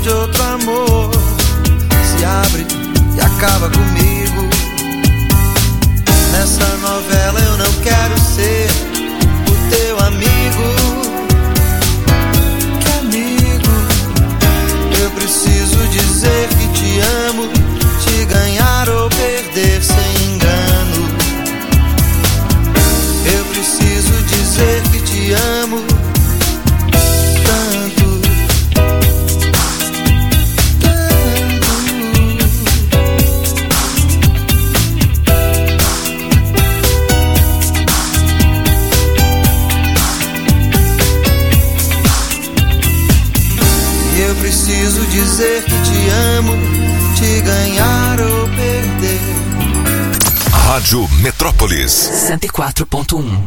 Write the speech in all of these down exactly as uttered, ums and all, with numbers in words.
de outro amor se abre e acaba comigo. Nessa novela eu não quero ser o teu amigo. Que amigo? Eu preciso dizer que te amo, te ganhar ou perder sem engano. Eu preciso dizer que te amo tanto. Eu preciso dizer que te amo, te ganhar ou perder. Rádio Metrópolis cento e quatro ponto um.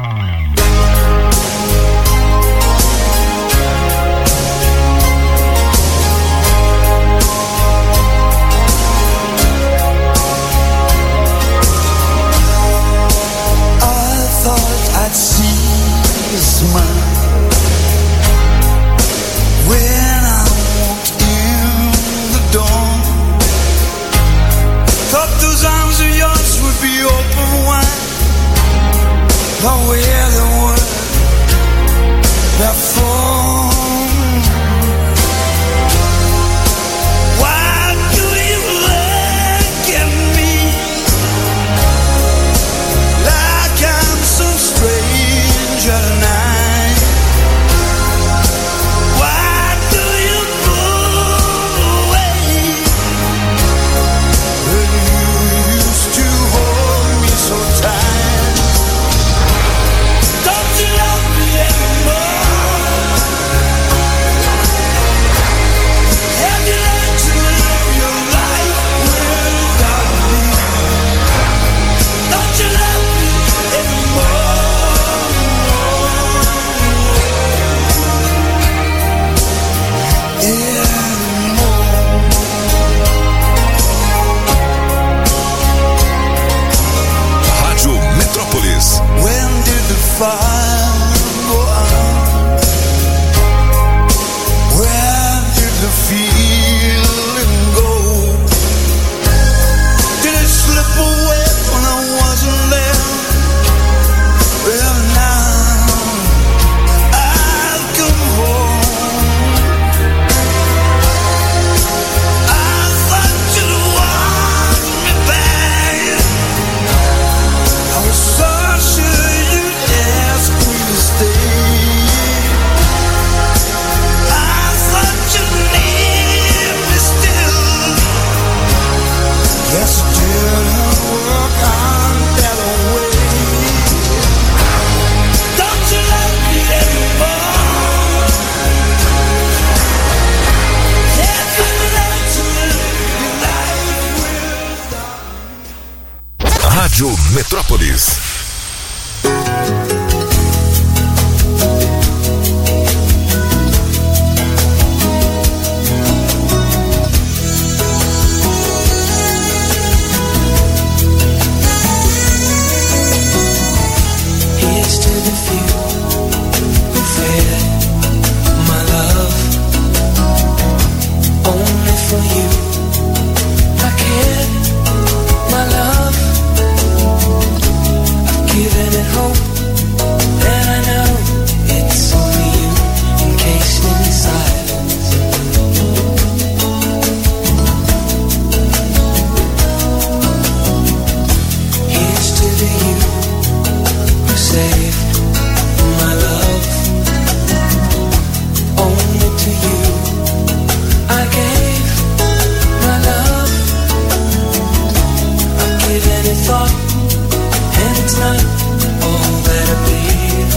I thought I'd see a smile when I walked in the door. Thought those arms of yours would be open wide, but where they were before. Why do you look at me like I'm some stranger tonight? Why do you pull away when you used to hold me so tight? Don't you love me anymore? Have you learned to live your life without me? Don't you love me anymore? Rádio Metrópolis. When did the fire go out? Where did the feeling go? Did it slip away when I wasn't there? Well, now I've come home. I thought you'd want me back. I was so sure you'd ask me to stay. I thought you'd need me still. Guess it didn't work out that way. Don't you love me anymore? Have you learned to live your life without? Rádio Metrópolis. Here's to the few who fed my love. Only for you I cared, my love. I've given it hope, and I know it's only you encased in silence. Here's to the you who saved my love. Only to you I gave my love. I've given it thought, and it's not all that appears.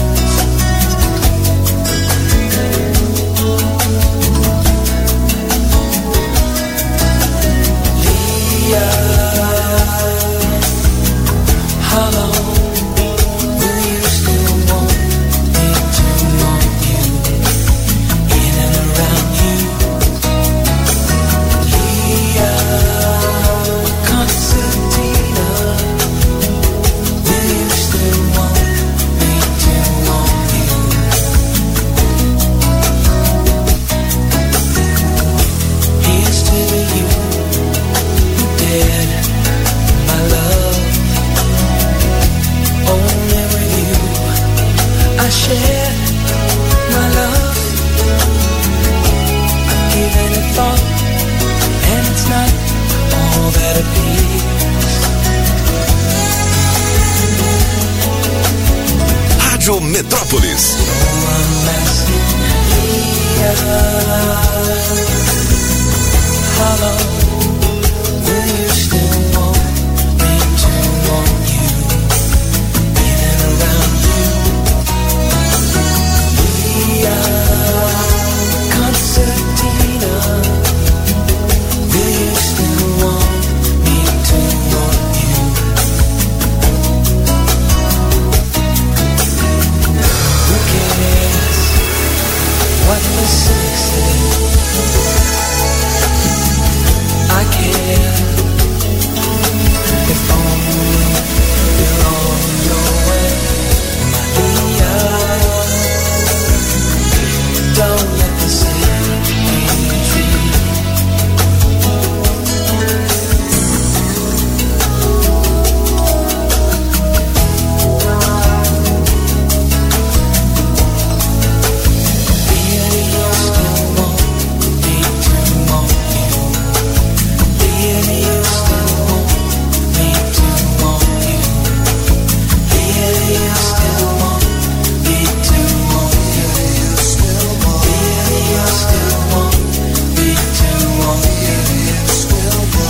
Leah, how long will you still want me to want you, in and around you? Leah, Concertina, will you still consider you dead, my love. Only with you I share my love. I've given it thought, and it's not all that appears. Rádio Metrópolis. So I'm asking you, how long will you still want me to want you, in and around you? We are concertina. Will you still want me to want you? Who cares what the cynics say? I care if only you're on your way, Maria. Don't let the sea be true. Really, you still want me to want you. Really, you still want me to want you. Really, you still want me to want you. Really, you still want me to want you. Really, you still want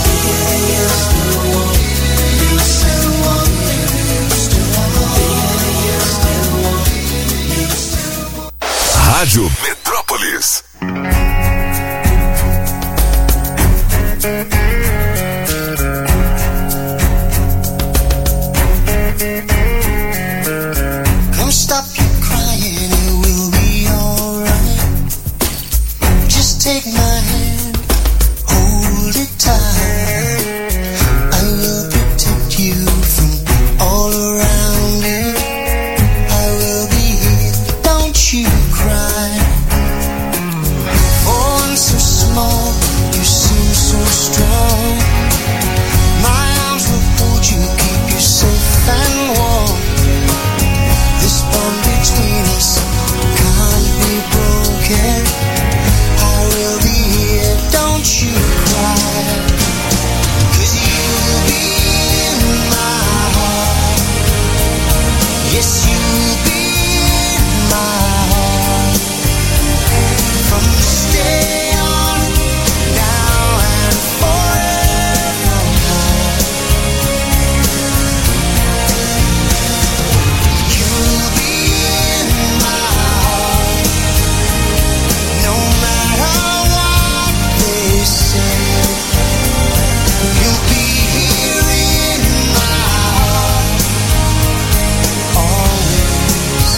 me to want you. Really, you still want me to want. Rádio Metrópolis. Come stop your crying, it will be alright. Just take my hand, hold it tight. I will protect you from all around you. I will be here, don't you cry. For one so small, you seem so strong. My arms will hold you, keep you safe and warm. This bond between us can't be broken. I will be here, don't you cry. 'Cause you'll be in my heart. Yes, you'll be in my heart. From this day on, now and forevermore. You'll be in my heart. No matter what they say. You'll be here in my heart. Always.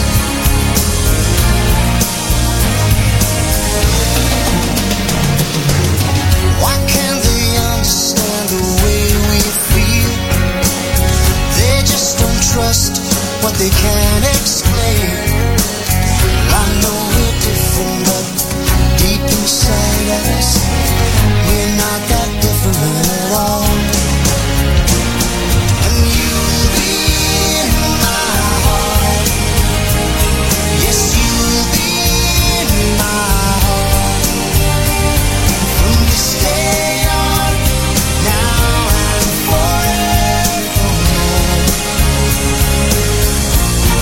Why can't they understand the way we feel? They just don't trust what they can't explain. I know we're different, but deep inside us, we're not that different at all. And you'll be in my heart. Yes, you'll be in my heart. From this day on, now and forevermore.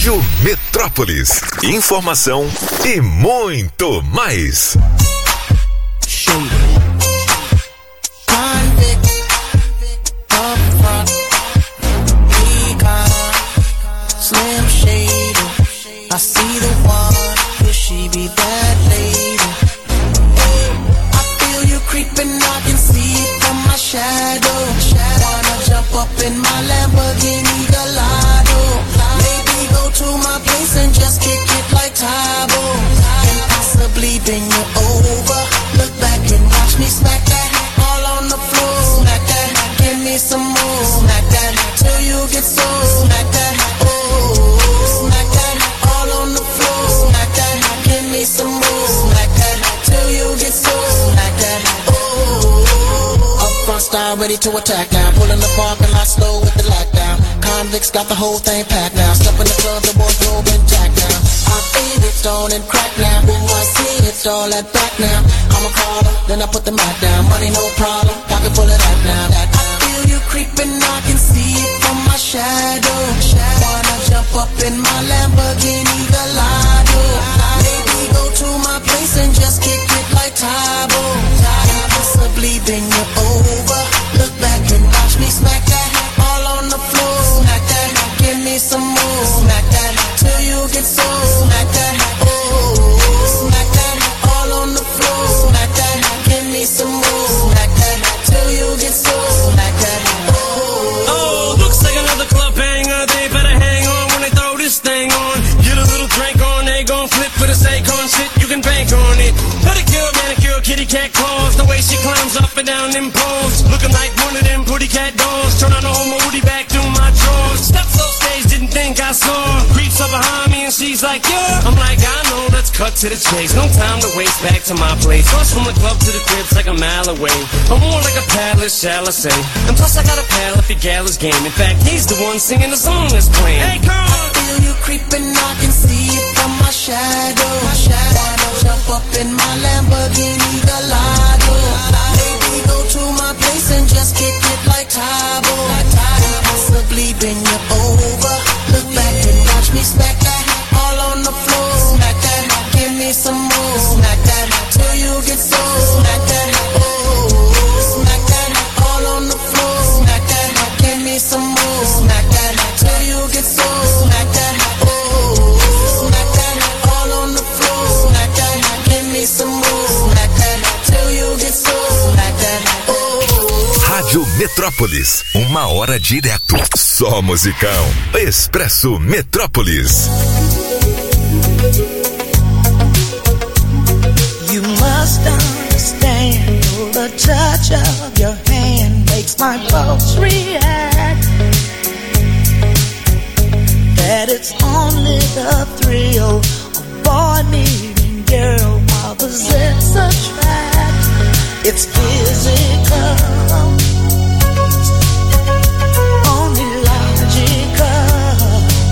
Rádio Metrópolis. Informação e muito mais. Show me. Convict, up front, Rihanna, Slim Shady. I see the one, will she be that lady? I feel you creeping, I can see it from my shadow. Wanna jump up in my Lamborghini Gallardo. Maybe go to my place and just kick it like Tybo. And possibly bend you over. Look back and watch me smack that all on the floor. Smack that, give me some more. Smack that till you get so. Smack that, oh. Smack that all on the floor. Smack that, give me some more. Smack that till you get so. Smack that, oh. Up front style ready to attack now. Pulling the parking lot slow with the lockdown. Convicts got the whole thing packed now. Step in the club, the wardrobe and jack now. I feel it, stone and crack now. When I see it's all that back now. I'm a caller, then I put the Mac down. Money no problem, pocket full of that now. That I feel you creeping, I can see it from my shadow. Wanna jump up in my Lamborghini Gallardo. Maybe go to my place and just kick it like Tybo. And possibly bend you over. Look back and watch me smack that all on the floor. Smack that, give me some more. Smack that till you get so. Smack that, oh. Smack that all on the floor. Smack that, give me some more. Smack that till you get so. Smack that, oh. Oh, looks like another club banger. They better hang on when they throw this thing on. Get a little drink on, they gon' flip for the Akon shit. You can bank on it. Pedicure, manicure, kitty cat claws. The way she climbs up and down them poles, looking like one of them pretty cat dolls. Turn on the whole moody back through my drawers. Steps off stage, didn't think I saw. Creeps up behind me and she's like, yeah. I'm like, I know, let's cut to the chase. No time to waste, back to my place. Rush from the club to the crib's like a mile away. I'm more like a palace, shall I say. And plus I got a pal if the gal is game. In fact, he's the one singing the song that's playing. Hey, come on. I feel you creeping, I can see it from my shadow. Wanna jump up in my Lamborghini Gallardo. Maybe go to my place and just kick it like Tybo. And possibly bend you over. Look back and watch me smack that all on the floor. Smack that, give me some more. Smack that till you get so. Smack that, oh. Smack that all on the floor. Smack that, give me some more. Smack that till you get so. Smack that, oh. Smack that all on the floor. Smack that, give me some more. Smack that till you get so. Smack that, oh. Rádio Metrópolis, uma hora direto. Só musicão. Expresso Metrópolis. You must understand, the touch of your hand makes my pulse react. That it's only the thrill of boy meeting girl, opposites attract. It's physical, only logical.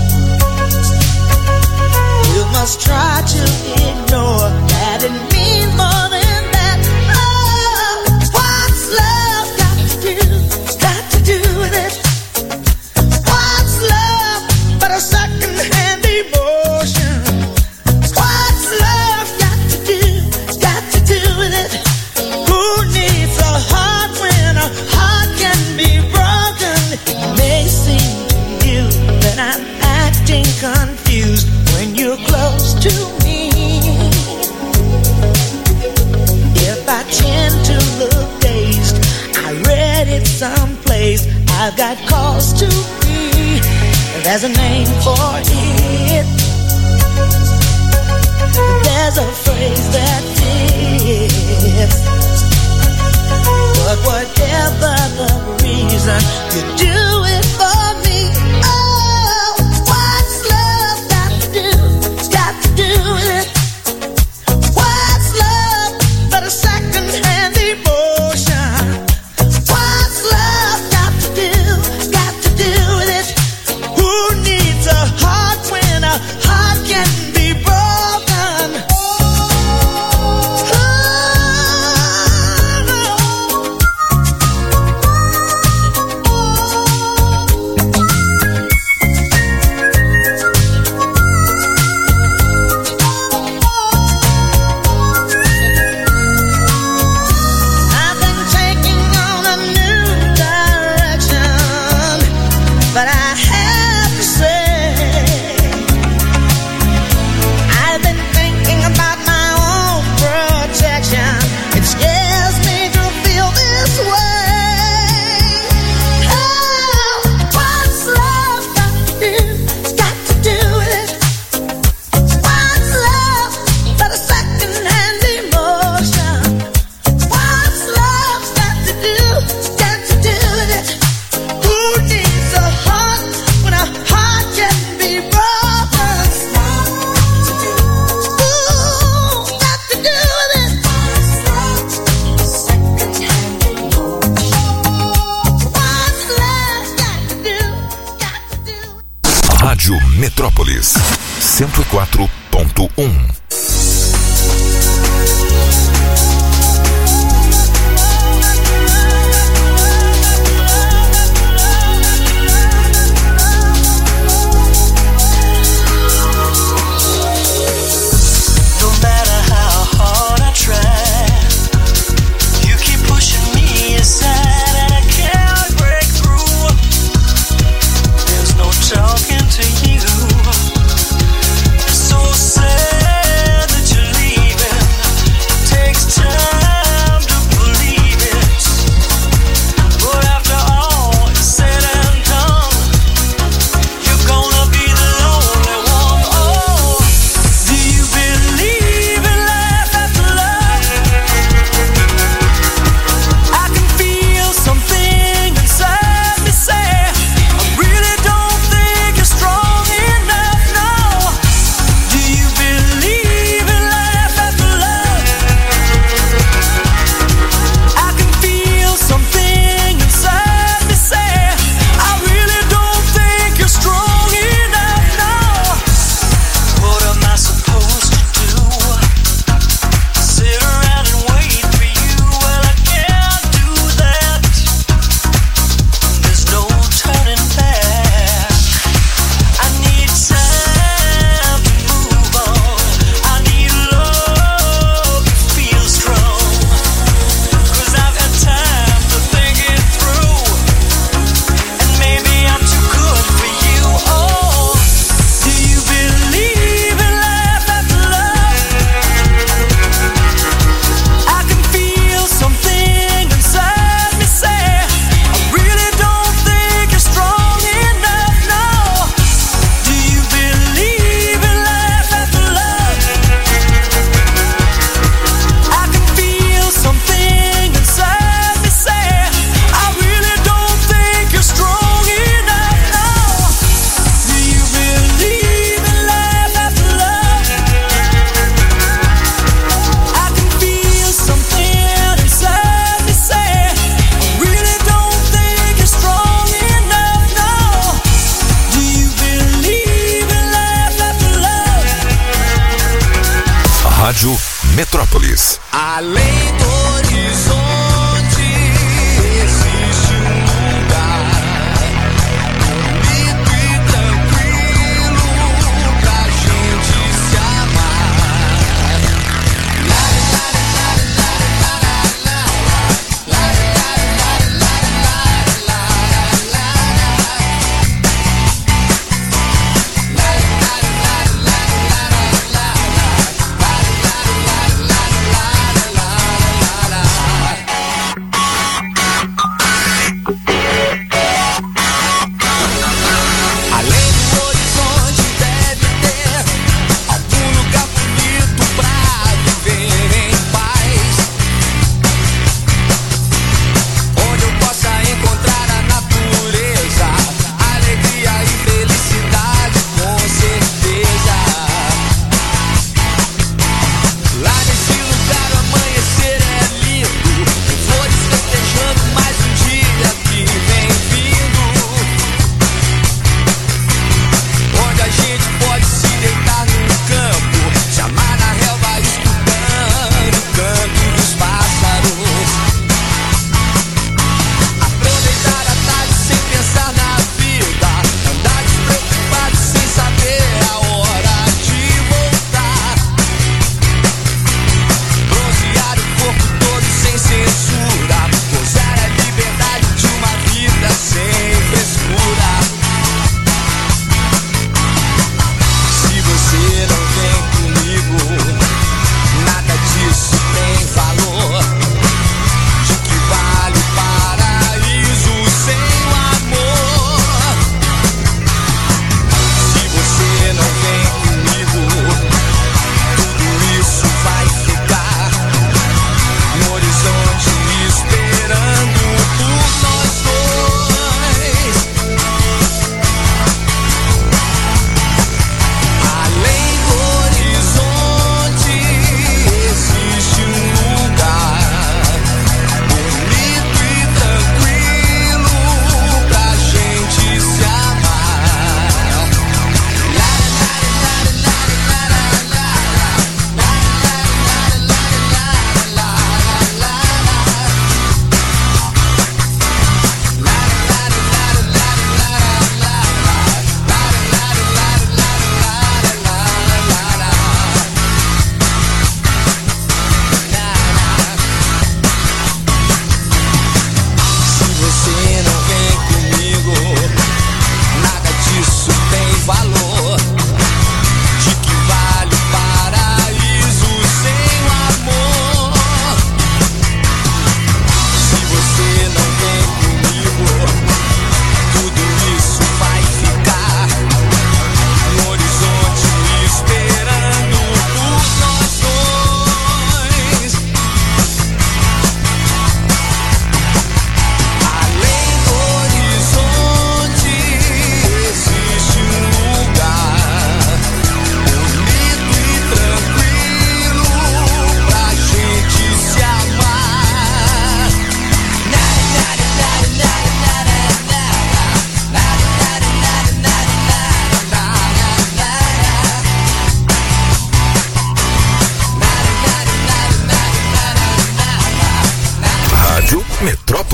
You must try to ignore that it means more than that. Oh, what's love got to do? Got to do with it. What's love but a second-hand emotion? What's love got to do? Got to do with it. Who needs a heart when a heart can be broken? It may seem to you that I'm acting confused when you're close to me. If I tend to look dazed, I read it someplace. I've got cause to be. There's a name for it. There's a phrase that fits. But whatever the reason, you do it for me. Oh, what's love got to do? Got to do with it. What's love but a second-hand emotion? What's love got to do? Got to do with it. Who needs a heart when a heart can be broken? Oh, Metrópolis cento e quatro ponto um. Talking to you, it's so sad that you're Rádio Metrópolis. Além do horizonte existe um lugar bonito e tranquilo pra gente se amar. La, la, la, la, la, la, la, la, la, la, la, la, la, la.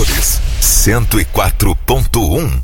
Metrópolis cento e quatro ponto um.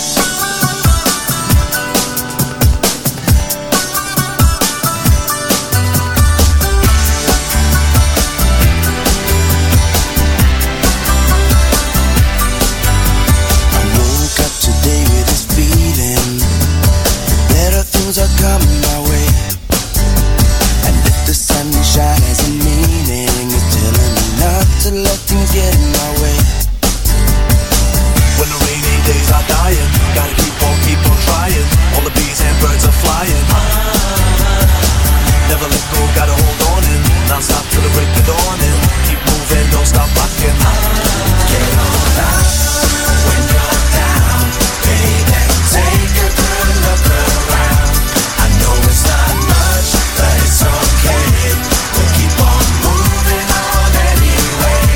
Are coming my way, and if the sunshine has a meaning, it's telling me not to let things get in my way. When the rainy days are dying, gotta keep on, keep on trying. All the bees and birds are flying. Never let go, gotta hold on in. Non stop till the break of dawn and keep moving, don't stop rocking. Get on up when you're down, baby. Take a good look around. It's not much, but it's okay. We'll keep on moving on anyway.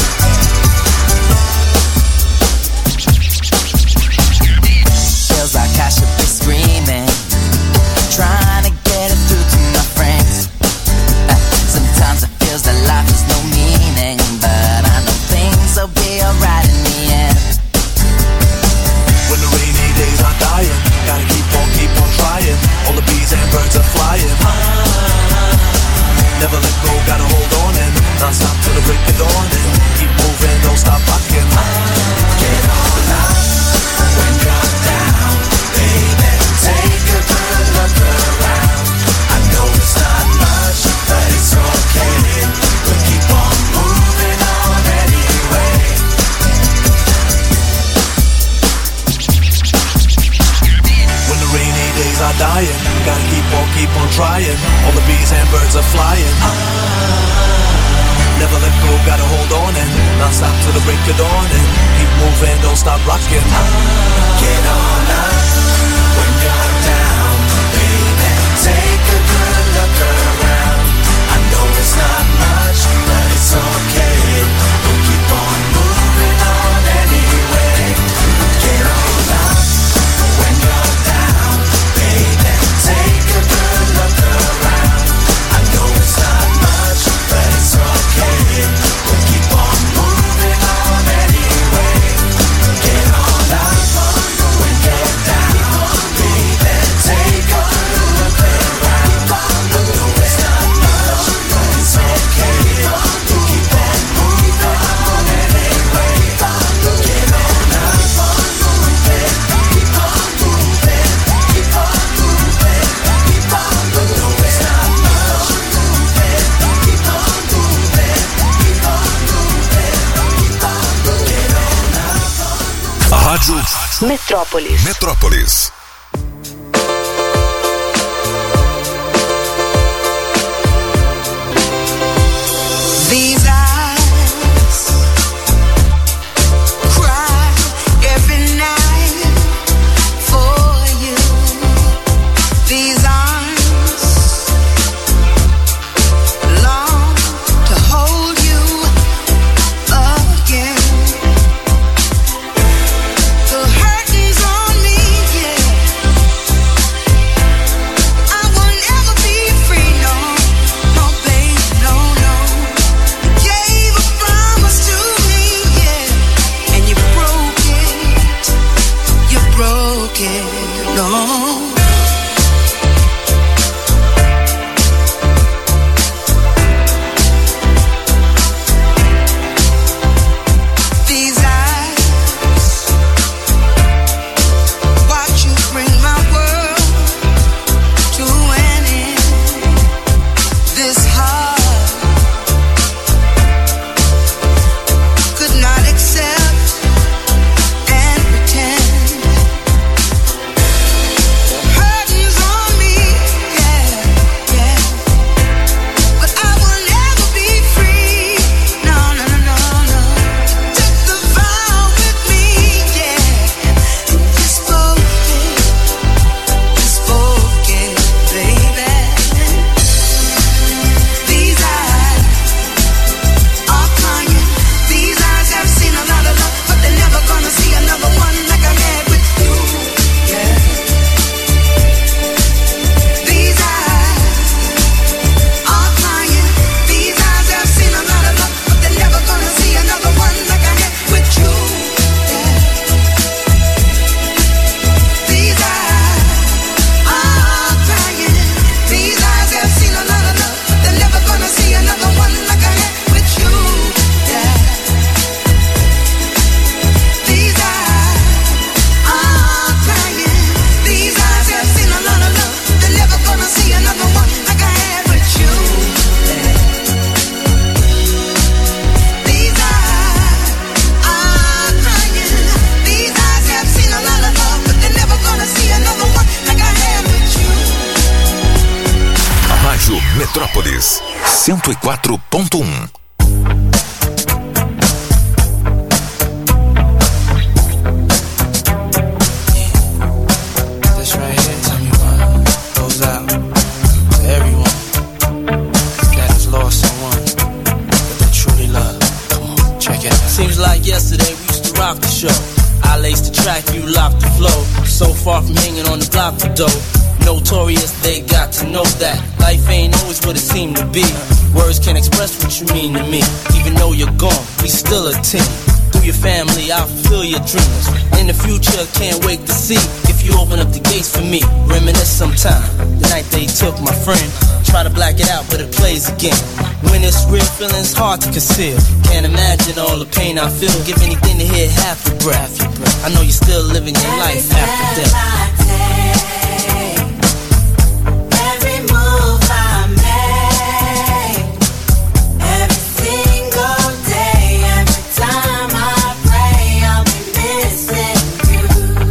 Feels like I should be screaming, trying to get it through to my friends. Uh, sometimes it feels that life has no meaning, but I know things will be alright in the end. When the rainy days are dying, gotta keep on, keep on trying. All the bees and birds are flying. Never let go, gotta hold on and non stop till the break of dawn and keep moving, don't stop rocking. Get on up when you're down, baby. Take a good look around. I know it's not much, but it's okay. We'll keep on moving on anyway. When the rainy days are dying, gotta keep on, keep on trying. All the bees and birds are flying. Never let go, gotta hold on and non stop till the break of dawn and keep moving, don't stop rocking. Get on up when you're down, baby. Take a good look around. I know it's not much, but it's okay. We'll keep on moving on anyway. Get on up when you're down, baby. Take a good look around. I know it's not much, but it's okay. We'll keep on moving on anyway. Get on up when you're down, baby. Take a good look around. I know it's not much, but it's okay. We'll keep on moving on anyway. Get on up, keep on moving, keep on moving, keep on moving. I know it's not much, keep on moving, keep on moving, keep on moving. Get on up. Rádio Metrópolis. Metrópolis. These eyes cry every night for you. These arms long to hold you again. The hurt is on me, yeah. cento e quatro ponto um. Seems like yesterday we used to rock the show. I laced the track, you locked the flow. So far from hanging on the block for dough. Notorious, they got to know that life ain't always what it seemed to be. Words can't express what you mean to me. Even though you're gone, we still a team. Through your family, I'll fulfill your dreams. In the future, can't wait to see if you open up the gates for me. Reminisce sometime, the night they took my friend. Try to black it out, but it plays again. When it's real, feeling's hard to conceal. Can't imagine all the pain I feel. Give anything to hear half your breath. I know you're still living your life after death. Every move I make, every single day, every time I pray, I'll be missing you.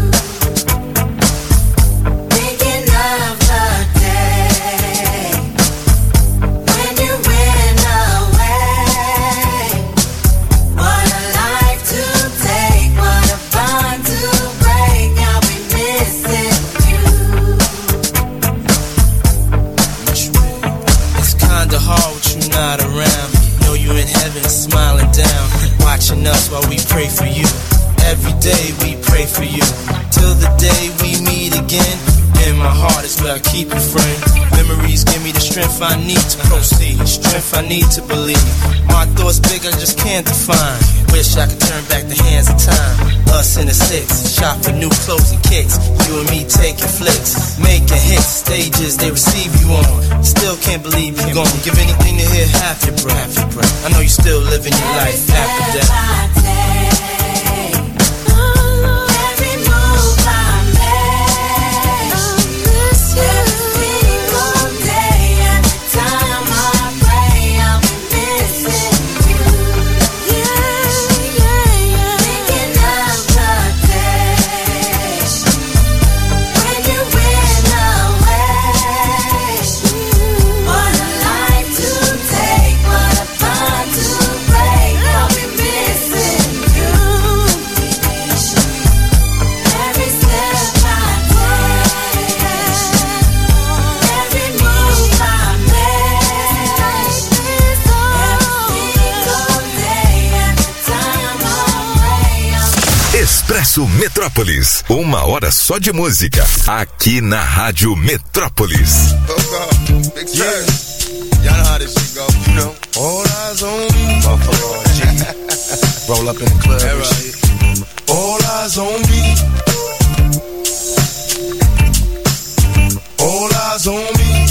Thinking of the day when you went away. What a life to take, what a bond to break. I'll be missing you. It's kinda hard with you not around. Know you in heaven smiling down, watching us while we pray for you. Every day we pray for you, till the day we meet again. In my heart is where I keep you, friend. Memories give me the strength I need to proceed, strength I need to believe. My thoughts big, I just can't define. Wish I could turn back the hands of time. Us in the six, shop for new clothes and kicks. You and me taking flicks, making hits, stages they receive you on. Still can't believe you're gone. Give anything to hear half your breath. I know you're still living your life after death. Expresso Metrópolis, uma hora só de música, aqui na Rádio Metrópolis. Yeah. Y'all know how this shit go, you know. All eyes on me. Motherfucker, G. Roll up in the club and shit. All eyes on me. All eyes on me.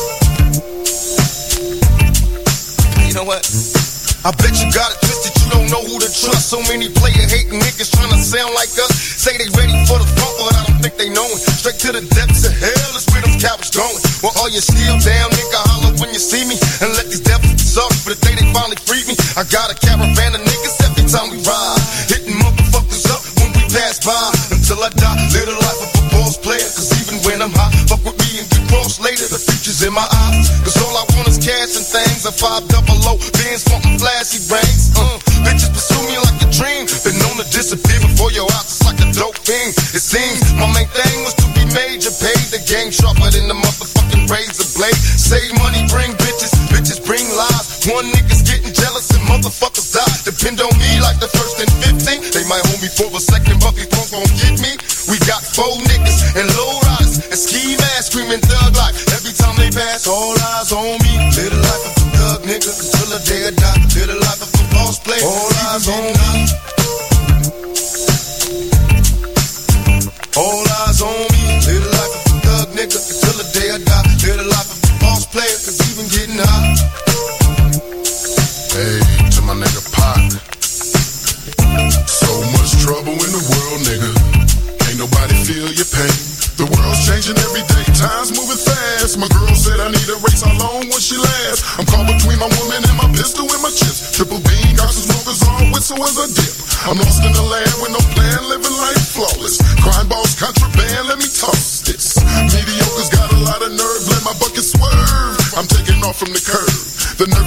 You know what? I bet you got it twisted, you don't know who to trust. So many player hating niggas trying to sound like us. Say they ready for the front, but I don't think they know it. Straight to the depths of hell is where them cowards going. Well, all you still down, nigga, holler when you see me. And let these devils be sorry for the day they finally freed me. I got a caravan of niggas every time we ride, hitting motherfuckers up when we pass by. Until I die, live the life of a boss player. Cause even when I'm high, fuck with me and get cross later. The future's in my eyes, cause all I want is cash and things. A five double O, Benz funkin' flashy rings. Uh, bitches pursue me like a dream. Been known to disappear before your eyes, it's like a dope thing. It seems my main thing was to be major, paid the game sharper than the motherfucking razor blade. Save money, bring bitches, bitches bring lies. One nigga's getting jealous and motherfuckers die. Depend on me like the first and fifteen. They might hold me for a second, but before gon' get me. We got four niggas and low riders and ski masks screaming thug life. Every time they pass, all eyes on me. Live the life of a thug nigga until the day I die. Live the life of a boss player. All eyes on me. All eyes on me. Live the life of a thug nigga until the day I die. Live the life of a boss player, cause even getting high. Hey, to my nigga Pac. So much trouble in the world, nigga. Ain't nobody feel your pain. The world's changing every day, time's moving fast. My girl said I need a race, how long will she last? I'm caught between my woman and my pistol and my chips. Triple beam, got some smokers on, whistle as a dip. I'm lost in the land with no plan, living life flawless. Crime balls, contraband, let me toss this. Mediocre's got a lot of nerve, let my bucket swerve. I'm taking off from the curb. The nerve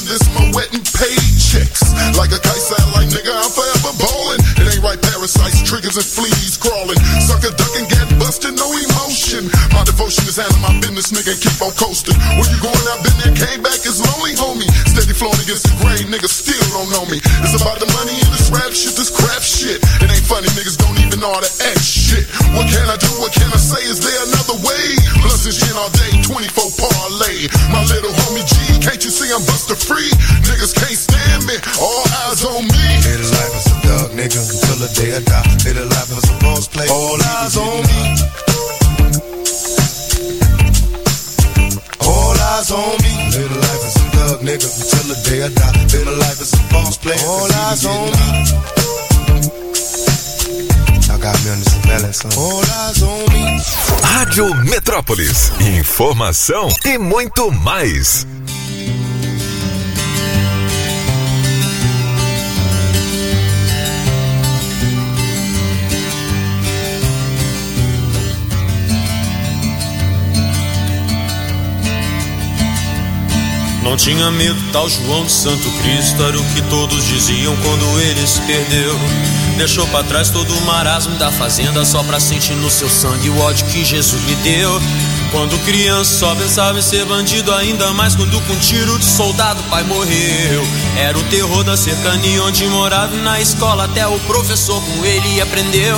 this my wetting paychecks. Like a kite sound like nigga, I'm forever ballin'. It ain't right, parasites, triggers and fleas crawling. Sucker ducking, get busted, no emotion. My devotion is handling my business, nigga, and keep on coasting. Where you going, I've been there, came back, it's lonely, homie. Steady flowing against the grain, niggas still don't know me. It's about the money and this rap shit, this crap shit. It ain't funny, niggas don't even know how to act shit. What can I do, what can I say, is there another way? Plus this gin all day, twenty-four parlay. My little homie G, can't you see I'm buster free? Niggas can't stand me, all eyes on me. Live life as a dog, nigga, until the day I die. Live life as a boss play, all eyes on me. All eyes on me. Live life as a dog, nigga, until the day I die. Live life as a boss play, all eyes on me. Got me on this balance, all eyes on me. Rádio Metrópolis, informação e muito mais. Não tinha medo, tal João de Santo Cristo, era o que todos diziam quando ele se perdeu. Deixou pra trás todo o marasmo da fazenda, só pra sentir no seu sangue o ódio que Jesus lhe deu. Quando criança só pensava em ser bandido, ainda mais quando com tiro de soldado o pai morreu. Era o terror da cercania onde morava, e na escola até o professor com ele aprendeu.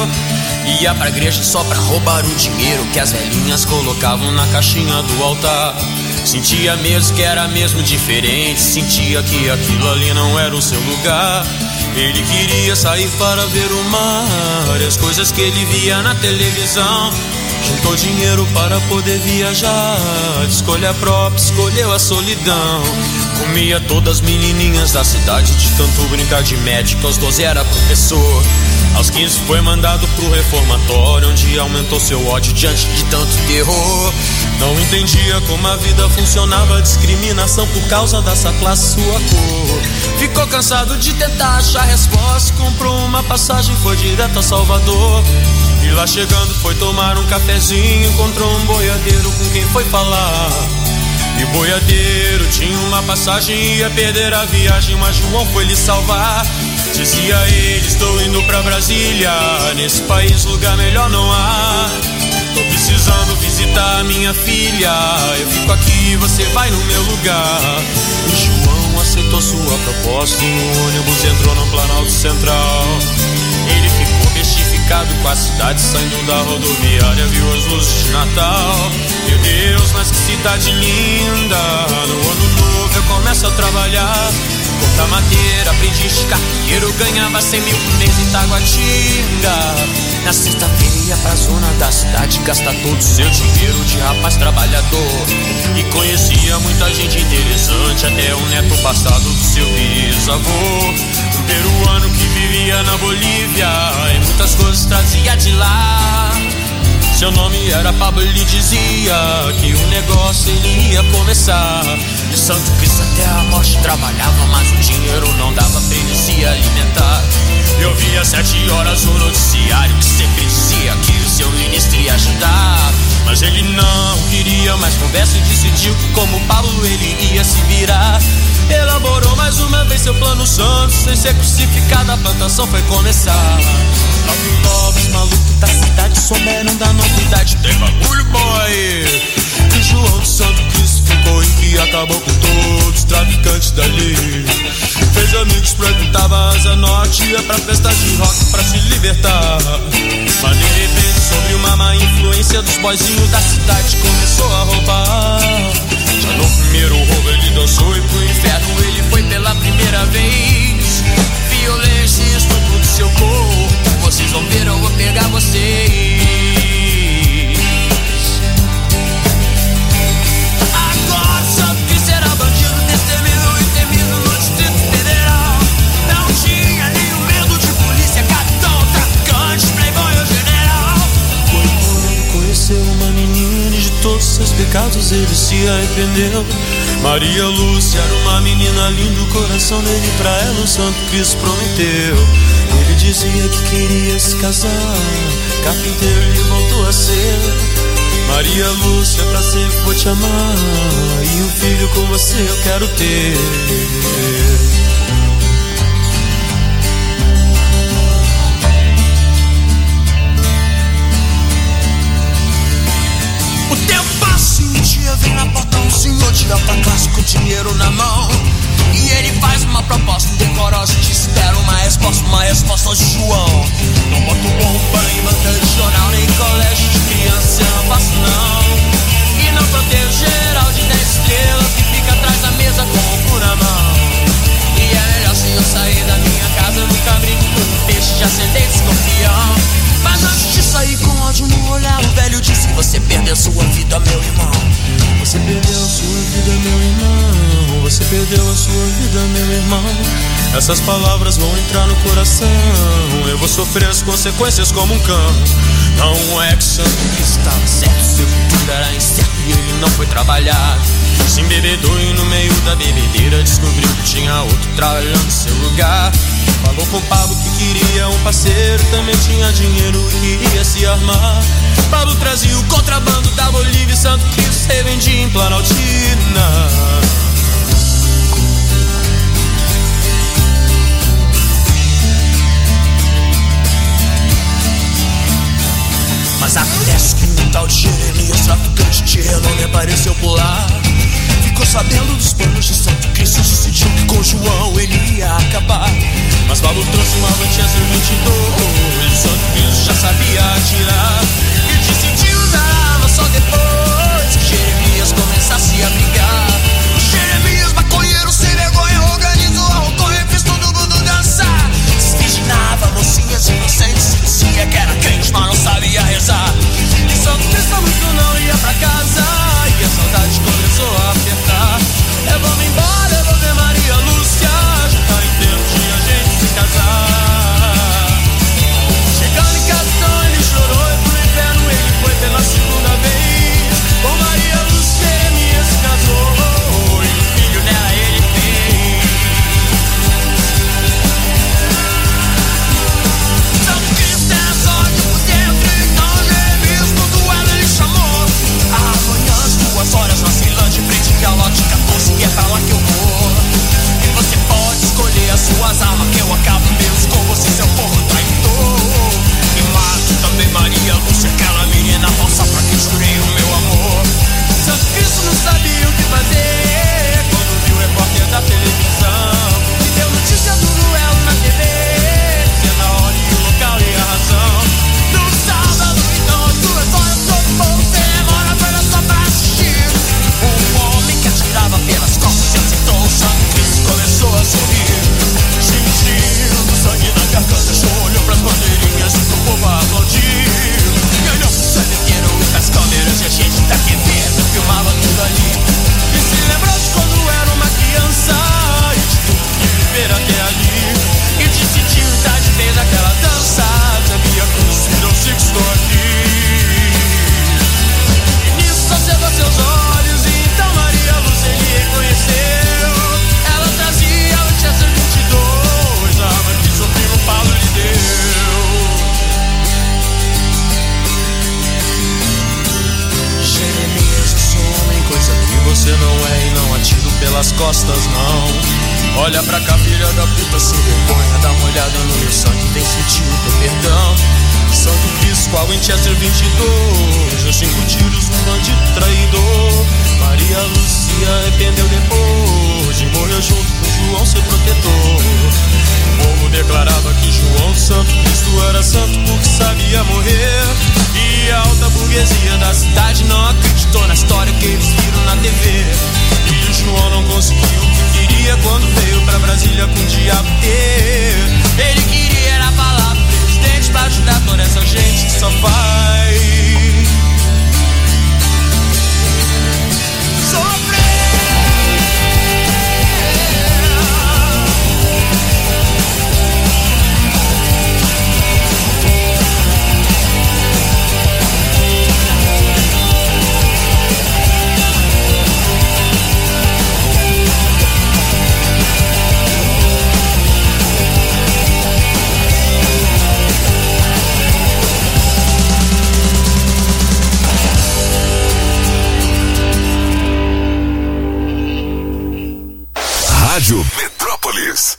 Ia pra igreja só pra roubar o dinheiro que as velhinhas colocavam na caixinha do altar. Sentia mesmo que era mesmo diferente, sentia que aquilo ali não era o seu lugar. Ele queria sair para ver o mar e as coisas que ele via na televisão. Juntou dinheiro para poder viajar, de escolha própria, escolheu a solidão. Comia todas as menininhas da cidade, de tanto brincar de médico, aos doze era professor. Aos quinze foi mandado pro reformatório, onde aumentou seu ódio diante de tanto terror. Não entendia como a vida funcionava, discriminação por causa dessa classe, sua cor. Ficou cansado de tentar achar resposta, comprou uma passagem, foi direto a Salvador. E lá chegando foi tomar um cafezinho, encontrou um boiadeiro com quem foi falar. E o boiadeiro tinha uma passagem, ia perder a viagem, mas João foi lhe salvar. Dizia ele, estou indo pra Brasília, nesse país lugar melhor não há. Tô precisando visitar a minha filha, eu fico aqui, você vai no meu lugar. E João aceitou sua proposta e o ônibus entrou no Planalto Central. Ele ficou bestificado com a cidade, saindo da rodoviária, viu as luzes de Natal. Meu Deus, mas que cidade linda, no ano novo eu começo a trabalhar. Cortar madeira, aprendi carteiro, ganhava cem mil por mês em Taguatinga. Na sexta-feira ia pra zona da cidade, gastar todo o seu dinheiro de rapaz trabalhador. E conhecia muita gente interessante, até o neto passado do seu bisavô. Um peruano que vivia na Bolívia e muitas coisas trazia de lá. Seu nome era Pablo, ele dizia que o negócio ele ia começar. De Santo Cristo até a morte trabalhava, mas o dinheiro não dava pra ele se alimentar. Eu via sete horas o noticiário que sempre dizia que o seu ministro ia ajudar. Mas ele não queria mais conversa e decidiu que como Pablo ele ia se virar. Elaborou mais uma vez seu plano santo, sem ser crucificado a plantação foi começar. Nove lobos malucos da cidade souberam da novidade, tem bagulho boy. E João de Santo Cristo ficou em que acabou com todos os traficantes dali. Fez amigos, frequentava a Asa Norte, ia pra festas de rock pra se libertar. Mas de repente, sobre uma má influência dos boyzinhos da cidade, começou a roubar. Já no primeiro roubo ele dançou e pro inferno ele foi pela primeira vez. Violência e estupro do seu corpo, vocês vão ver, eu vou pegar vocês. Agora só que será bandido, destemido e temido no Distrito Federal. Não tinha nenhum medo de polícia, capitão, traficante, playboy ou general. Foi quando conheceu uma menina e de todos seus pecados ele se arrependeu. Maria Lúcia era uma menina linda, o coração dele pra ela o Santo Cristo prometeu. Ele dizia que queria se casar, carpinteiro ele voltou a ser. Maria Lúcia, pra sempre vou te amar, e um filho com você eu quero ter. O tempo passa e um dia vem na porta um senhor de alta classe com dinheiro na mão. E ele faz uma proposta decorosa e te espera uma resposta, uma resposta de João. Não boto bomba em banca de jornal, nem colégio de criança, eu não faço não. E não protejo geral de dez estrelas que fica atrás da mesa com o cu na mão. E é melhor se eu sair da minha casa, eu nunca brinco com um peixe de ascendente escorpião. Mas antes de sair com ódio no olhar, o velho disse: você perdeu sua vida, meu irmão. Você perdeu a sua vida, meu irmão. Você perdeu a sua vida, meu irmão. Essas palavras vão entrar no coração. Eu vou sofrer as consequências como um cão. Não é que Santo Cristo estava certo, seu futuro era incerto e ele não foi trabalhar. Se embebedou e no meio da bebedeira descobriu que tinha outro trabalhando no seu lugar. Falou com Pablo que queria um parceiro, também tinha dinheiro e queria se armar. Pablo trazia o contrabando da Bolívia e Santo Cristo revendia em Planaltina. Mas acontece que um tal de Jeremias, traficante de renome, apareceu por lá. Ficou sabendo dos planos de Santo Cristo, decidiu que com João ele ia acabar. Mas Pablo trouxe uma Winchester vinte e dois, Santo Cristo já sabia atirar. E decidiu usar a arma só depois que Jeremias começasse a brigar. Jeremias, maconheiro sem vergonha, organizou a roconha e fez todo mundo dançar. Desvirginava mocinhas inocentes, dizia que era crente, mas não sabia rezar. E Santo Cristo muito não ia pra casa, e a saudade começou a apertar. Eu vou me embora, eu vou ver Maria Lúcia, já tá em tempo de a gente se casar. Chegando em casa então ele chorou e pro inferno ele foi pela segunda vez. Com Maria Lúcia Jeremias se casou, e o filho dela ele fez. Santo Cristo é sódio por dentro, então Jeremias no duelo ele chamou. Amanhã às duas horas na Ceilândia, frente que é o lote quatorze, que é pra lá que eu vou. E você pode escolher as suas armas, que eu acabo mesmo com você, seu porco traidor. E mato também Maria Lúcia, aquela menina falsa pra quem jurei o meu amor. Santo Cristo não sabia o que fazer quando viu o repórter da televisão e deu notícia do duelo na T V, dizendo a hora e o local e a razão. No sábado, então, às duas horas, todo povo sem demora foi só pra assistir. Um homem que atirava pelas costas e acertou o Santo Cristo começou a sorrir. Sentindo sangue na garganta, João olhou pras bandeirinhas e pro povo a aplaudir. E olhou pro céu inteiro e pras câmeras e a gente da T V filmava tudo ali. E se lembrou de quando era uma criança e de tudo que viver até ali. E decidiu estar de vez aquela dança, sabia que os filhos se estou aqui. E nisso só cegou seus olhos e então Maria Lúcia ele reconheceu. Ela trazia o Winchester vinte e dois, a arma que seu primo Paulo lhe deu. Jeremias, eu sou homem, Coisa que você não é e não atiro pelas costas não. Olha pra cá, filha da puta, sem vergonha, dá uma olhada no meu sangue, tem sentido teu perdão. Santo Cristo com a Winchester vinte e dois, deu cinco tiros num bandido traidor. Maria Lúcia arrependeu depois e morreu junto com João, seu protetor. O povo declarava que João Santo Cristo era santo porque sabia morrer. E a alta burguesia da cidade não acreditou na história que eles viram na T V. E o João não conseguiu o que queria quando veio pra Brasília com o diabo ter. Ele queria era falar pro presidente pra ajudar toda essa gente que só faz sofrer. Rádio Metrópolis.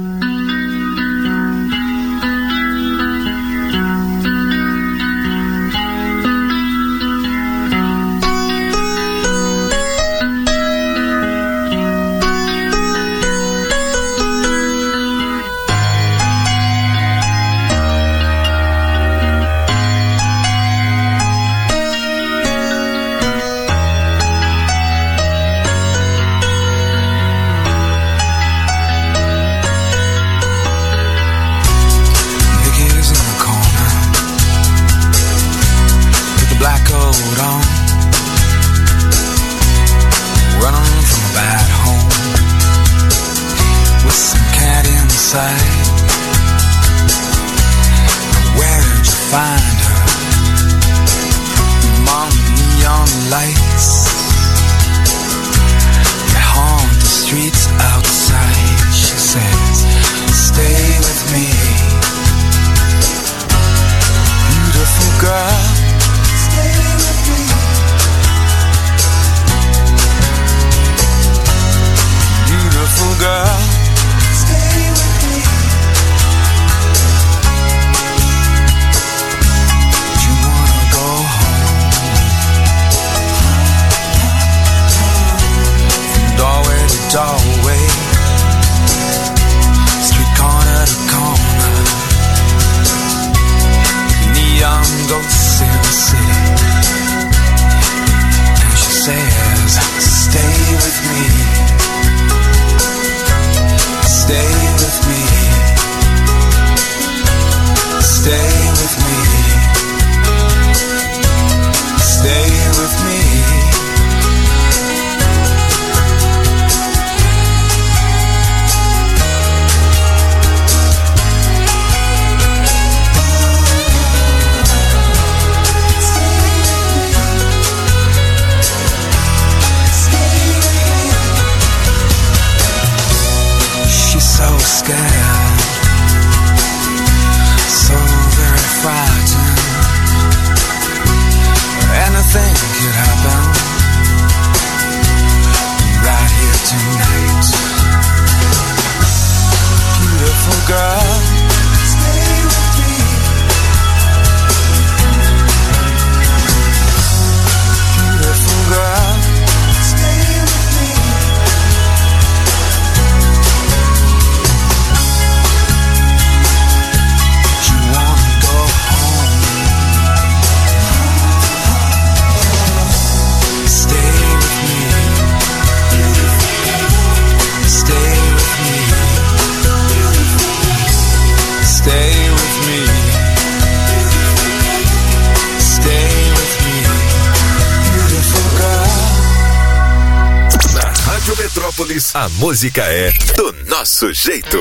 A música é do nosso jeito.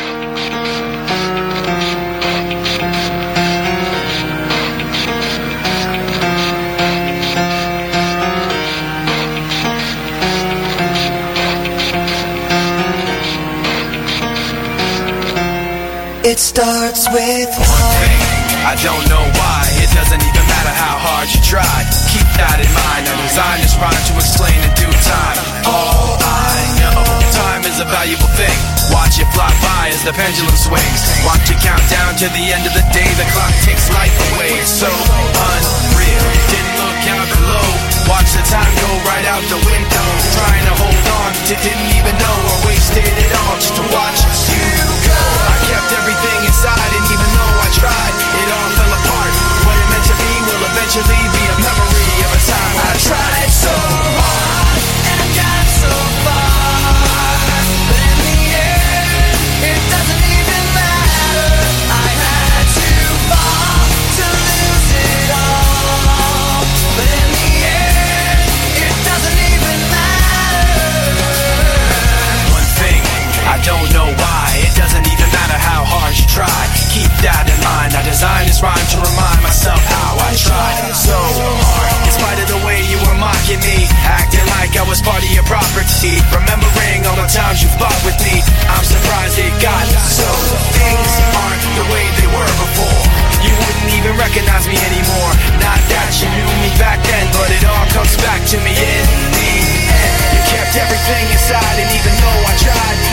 It starts with one thing. I don't know why. It doesn't even matter how hard you try. Keep that in mind. I designed this rhyme to explain in due time. All I know, time is a valuable thing. Watch it fly by as the pendulum swings. Watch it count down to the end of the day. The clock takes life away. It's so unreal. Didn't look out below. Watch the time go right out the window. Trying to hold on to didn't even know or wasted it all just to watch you go. I kept everything inside and even though I tried, it all fell apart. What it meant to be will eventually be a memory of a time I tried so hard and got so far. But in the end, it doesn't even matter. I had to fall to lose it all. But in the end, it doesn't even matter. One thing, I don't know why. It doesn't even matter how hard you try. Keep that in mind. I designed this rhyme to remind myself how I tried so hard. In spite of the way you were mocking me, acting like I was part of your property. Remembering all the times you fought with me, I'm surprised it got so. Things aren't the way they were before. You wouldn't even recognize me anymore. Not that you knew me back then, but it all comes back to me in the end. You kept everything inside, and even though I tried,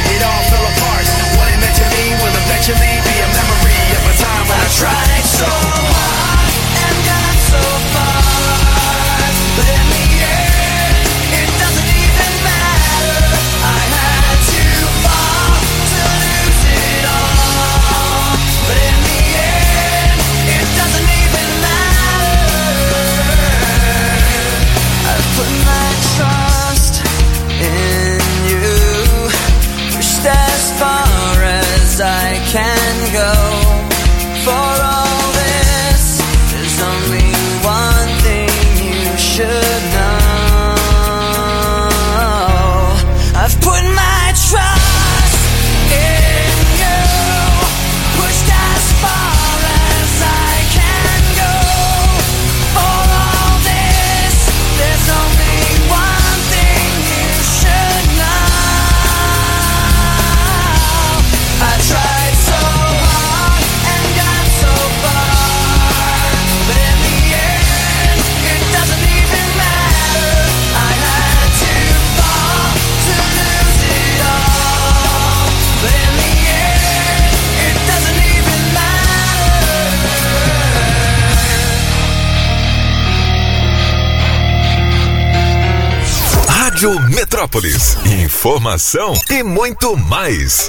Metrópolis. Informação e muito mais.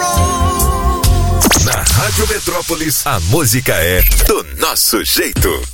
A música é do nosso jeito.